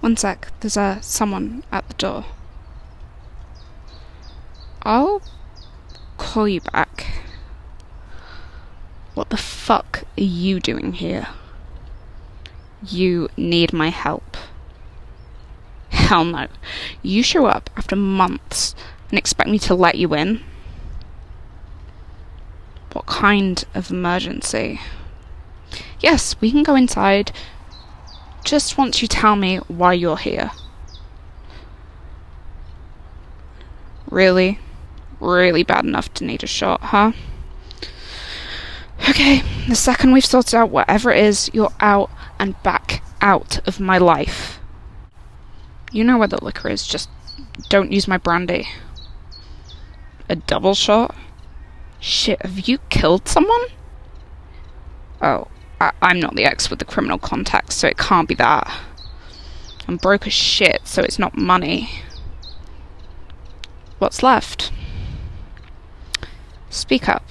One sec, there's someone at the door. I'll call you back. What the fuck are you doing here? You need my help. Hell no. You show up after months and expect me to let you in? What kind of emergency? Yes, we can go inside. Just once you tell me why you're here. Really? Really bad enough to need a shot, huh? Okay, the second we've sorted out whatever it is, you're out and back out of my life. You know where the liquor is, just don't use my brandy. A double shot? Shit, have you killed someone? Oh, I'm not the ex with the criminal contacts, so it can't be that. I'm broke as shit, so it's not money. What's left? Speak up.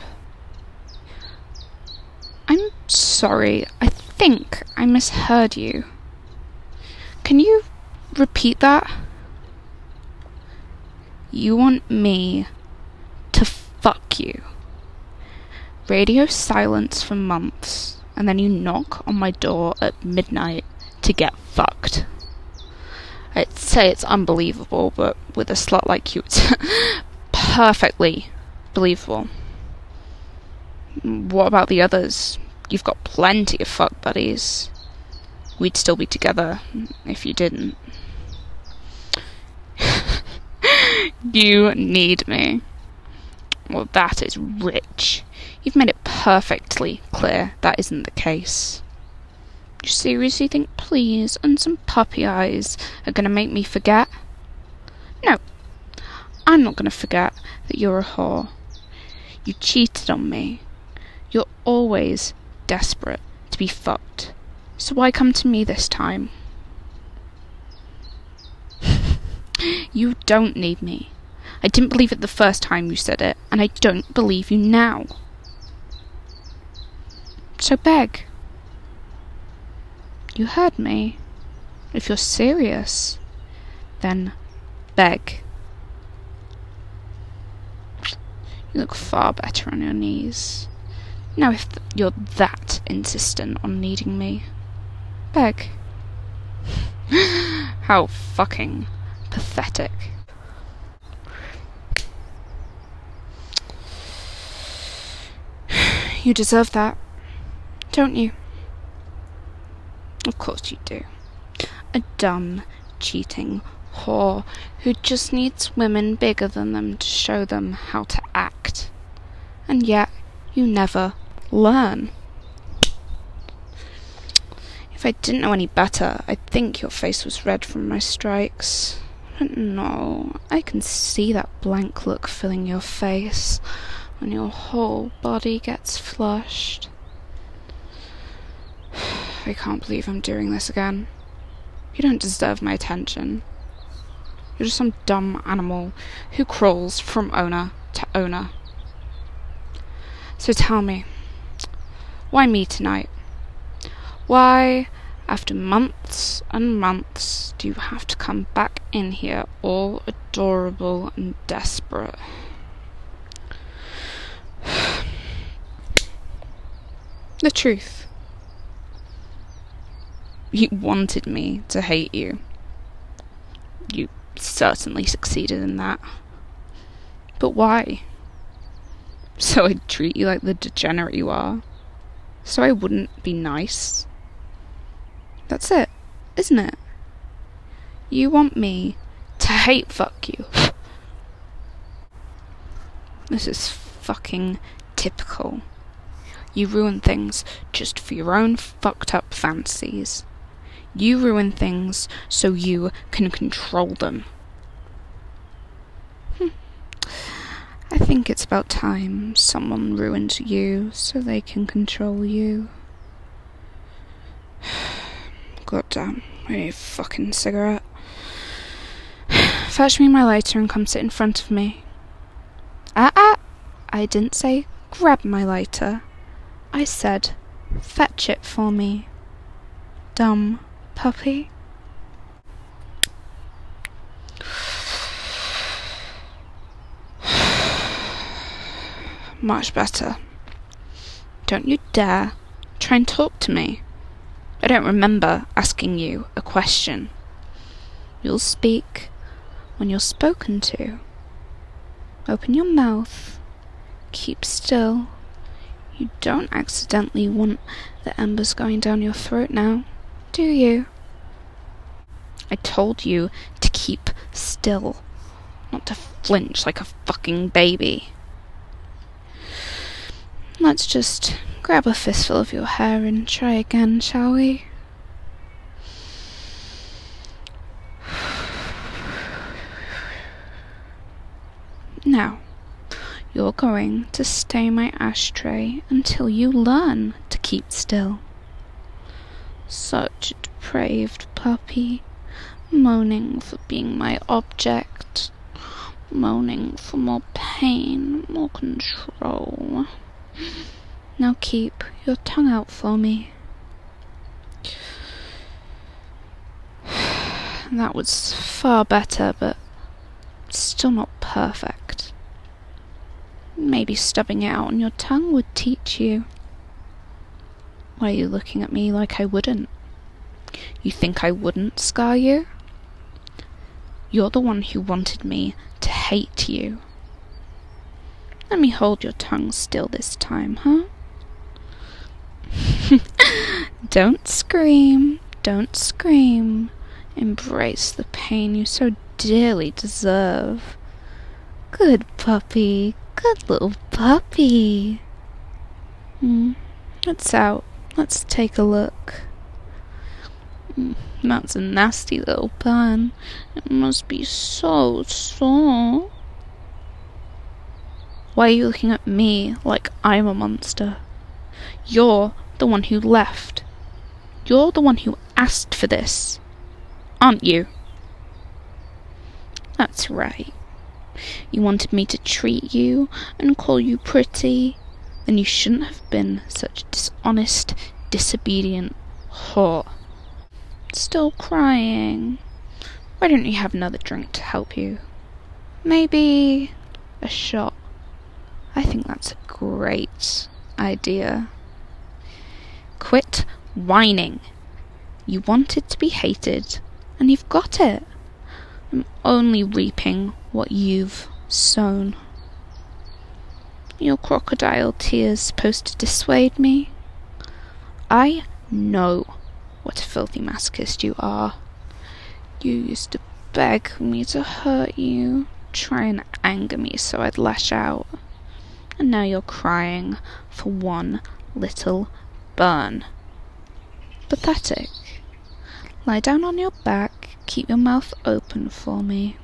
I'm sorry, I think I misheard you. Can you repeat that? You want me to fuck you. Radio silence for months, and then you knock on my door at midnight to get fucked. I'd say it's unbelievable, but with a slut like you, it's perfectly believable. What about the others? You've got plenty of fuck buddies. We'd still be together if you didn't. You need me. Well, that is rich. You've made it perfectly clear that isn't the case. You seriously think please and some puppy eyes are going to make me forget? No, I'm not going to forget that you're a whore. You cheated on me. You're always desperate to be fucked. So why come to me this time? You don't need me. I didn't believe it the first time you said it, and I don't believe you now. So beg. You heard me. If you're serious, then beg. You look far better on your knees. Now if you're that insistent on needing me, beg. How fucking pathetic. You deserve that, don't you? Of course you do. A dumb, cheating whore who just needs women bigger than them to show them how to act. And yet, you never learn. If I didn't know any better, I'd think your face was red from my strikes. But no, I can see that blank look filling your face when your whole body gets flushed. I can't believe I'm doing this again. You don't deserve my attention. You're just some dumb animal who crawls from owner to owner. So tell me, why me tonight? Why, after months and months, do you have to come back in here all adorable and desperate? The truth. You wanted me to hate you. You certainly succeeded in that. But why? So I'd treat you like the degenerate you are. So I wouldn't be nice. That's it, isn't it? You want me to hate fuck you. This is fucking typical. You ruin things just for your own fucked up fancies. You ruin things so you can control them. I think it's about time someone ruined you so they can control you. God damn, I need a fucking cigarette. Fetch me my lighter and come sit in front of me. I didn't say grab my lighter. I said fetch it for me. Dumb puppy. Much better. Don't you dare try and talk to me. I don't remember asking you a question. You'll speak when you're spoken to. Open your mouth. Keep still. You don't accidentally want the embers going down your throat now, do you? I told you to keep still, not to flinch like a fucking baby. Let's just grab a fistful of your hair and try again, shall we? Now, you're going to stay my ashtray until you learn to keep still. Such a depraved puppy, moaning for being my object, moaning for more pain, more control. Now keep your tongue out for me. That was far better, but still not perfect. Maybe stubbing it out on your tongue would teach you. Why are you looking at me like I wouldn't? You think I wouldn't scar you? You're the one who wanted me to hate you. Let me hold your tongue still this time, huh? Don't scream, don't scream. Embrace the pain you so dearly deserve. Good puppy, good little puppy. It's out. Let's take a look. That's a nasty little burn. It must be so sore. Why are you looking at me like I'm a monster? You're the one who left. You're the one who asked for this, aren't you? That's right. You wanted me to treat you and call you pretty. Then you shouldn't have been such a dishonest, disobedient whore. Still crying. Why don't you have another drink to help you? Maybe a shot. I think that's a great idea. Quit whining. You wanted to be hated, and you've got it. I'm only reaping what you've sown. Your crocodile tears supposed to dissuade me? I know what a filthy masochist you are. You used to beg me to hurt you, try and anger me so I'd lash out. And now you're crying for one little burn. Pathetic. Lie down on your back, keep your mouth open for me.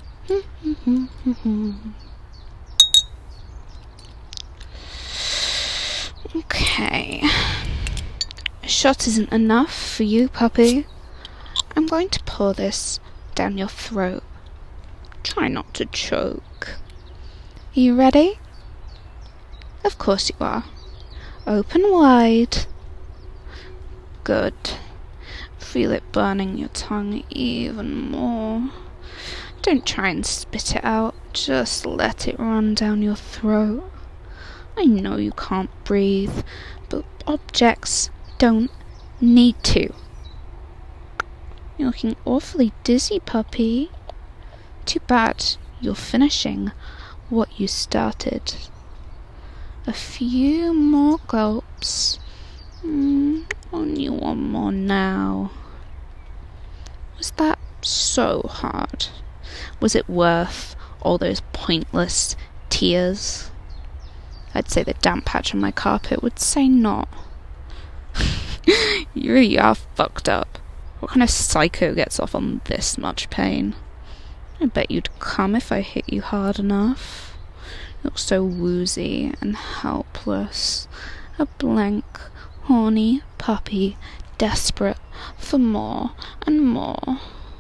Okay. A shot isn't enough for you, puppy. I'm going to pour this down your throat. Try not to choke. Are you ready? Of course you are. Open wide. Good. Feel it burning your tongue even more. Don't try and spit it out. Just let it run down your throat. I know you can't breathe, but objects don't need to. You're looking awfully dizzy, puppy. Too bad you're finishing what you started. A few more gulps. Only one more now. Was that so hard? Was it worth all those pointless tears? I'd say the damp patch on my carpet would say not. You really are fucked up. What kind of psycho gets off on this much pain? I bet you'd come if I hit you hard enough. You look so woozy and helpless. A blank, horny puppy, desperate for more and more.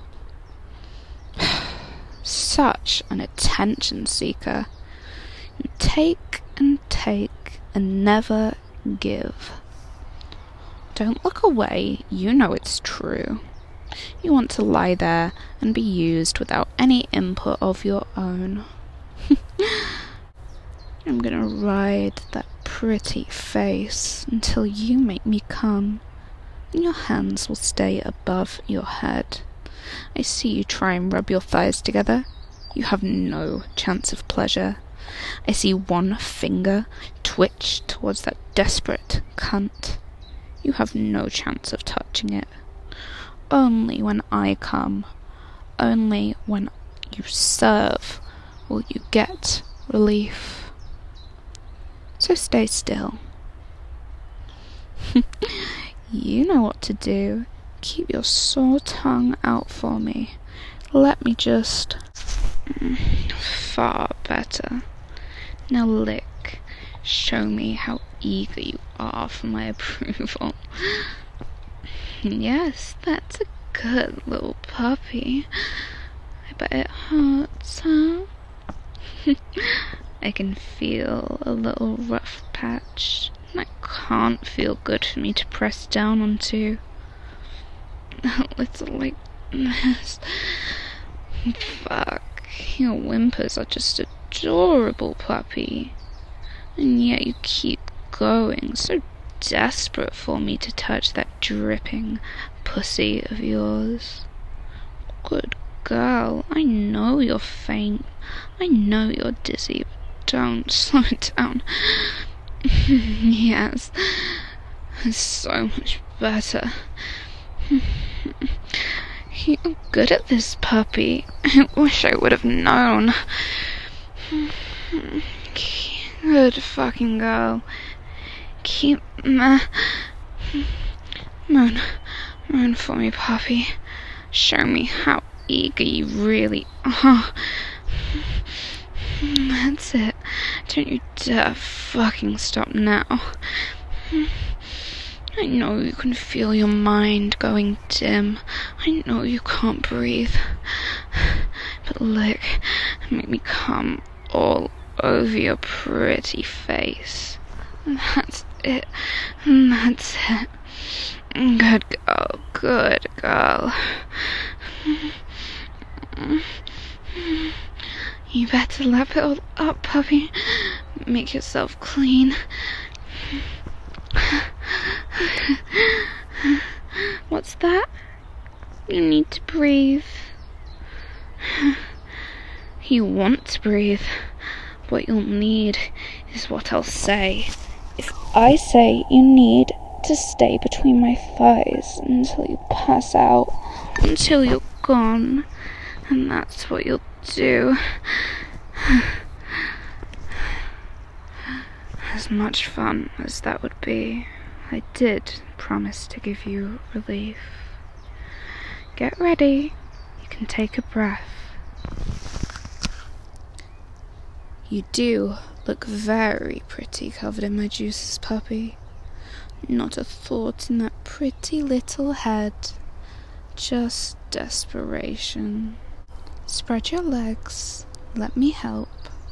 Such an attention seeker. You take and never give. Don't look away, you know it's true. You want to lie there and be used without any input of your own. I'm gonna ride that pretty face until you make me come, and your hands will stay above your head. I see you try and rub your thighs together. You have no chance of pleasure. I see one finger twitch towards that desperate cunt. You have no chance of touching it. Only when I come, only when you serve, will you get relief. So stay still. You know what to do. Keep your sore tongue out for me. Let me just... Far better. Now lick. Show me how eager you are for my approval. Yes, that's a good little puppy. I bet it hurts, huh? I can feel a little rough patch. That can't feel good for me to press down onto. A little like this. Fuck, your whimpers are just adorable, puppy. And yet you keep going, so desperate for me to touch that dripping pussy of yours. Good girl, I know you're faint. I know you're dizzy, but don't slow it down. Yes, it's so much better. You're good at this, puppy. I wish I would have known. Good fucking girl. Keep moan for me, puppy. Show me how eager you really are. That's it. Don't you dare fucking stop now. I know you can feel your mind going dim. I know you can't breathe. But look, make me come all over your pretty face. That's it. That's it. Good girl, good girl. You better lap it all up, puppy. Make yourself clean. What's that? You need to breathe. You want to breathe. What you'll need is what I'll say. If I say you need to stay between my thighs until you pass out, until you're gone, and that's what you'll do. As much fun as that would be, I did promise to give you relief. Get ready. You can take a breath. You do look very pretty covered in my juices, puppy. Not a thought in that pretty little head. Just desperation. Spread your legs. Let me help.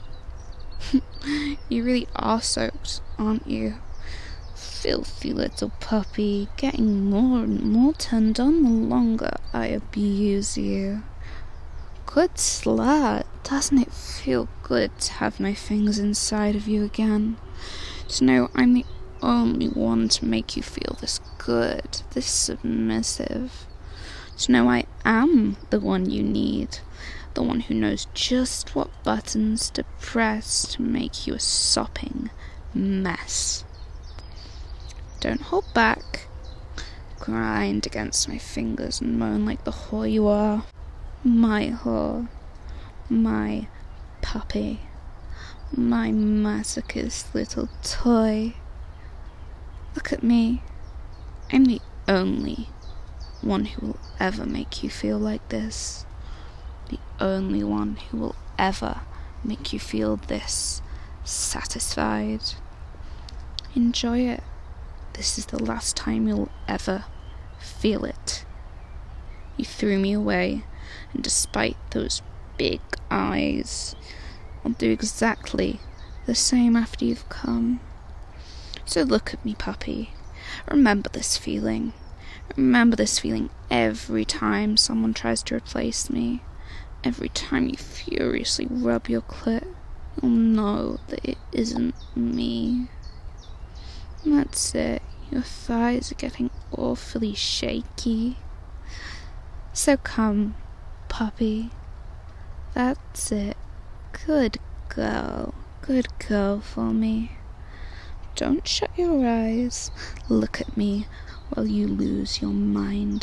You really are soaked, aren't you? Filthy little puppy, getting more and more turned on the longer I abuse you. Good slut, doesn't it feel good to have my fingers inside of you again? To know I'm the only one to make you feel this good, this submissive. To know I am the one you need. The one who knows just what buttons to press to make you a sopping mess. Don't hold back. Grind against my fingers and moan like the whore you are. My whore. My puppy. My masochist little toy. Look at me. I'm the only one who will ever make you feel like this. The only one who will ever make you feel this satisfied. Enjoy it. This is the last time you'll ever feel it. You threw me away, and despite those big eyes, I'll do exactly the same after you've come. So look at me, puppy. Remember this feeling. Remember this feeling every time someone tries to replace me. Every time you furiously rub your clit. You'll know that it isn't me. That's it. Your thighs are getting awfully shaky. So come, puppy. That's it. Good girl. Good girl for me. Don't shut your eyes. Look at me while you lose your mind.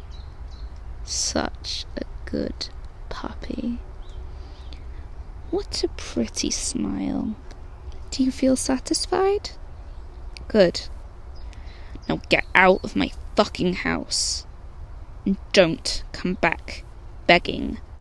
Such a good puppy. What a pretty smile. Do you feel satisfied? Good. Now get out of my fucking house. And don't come back begging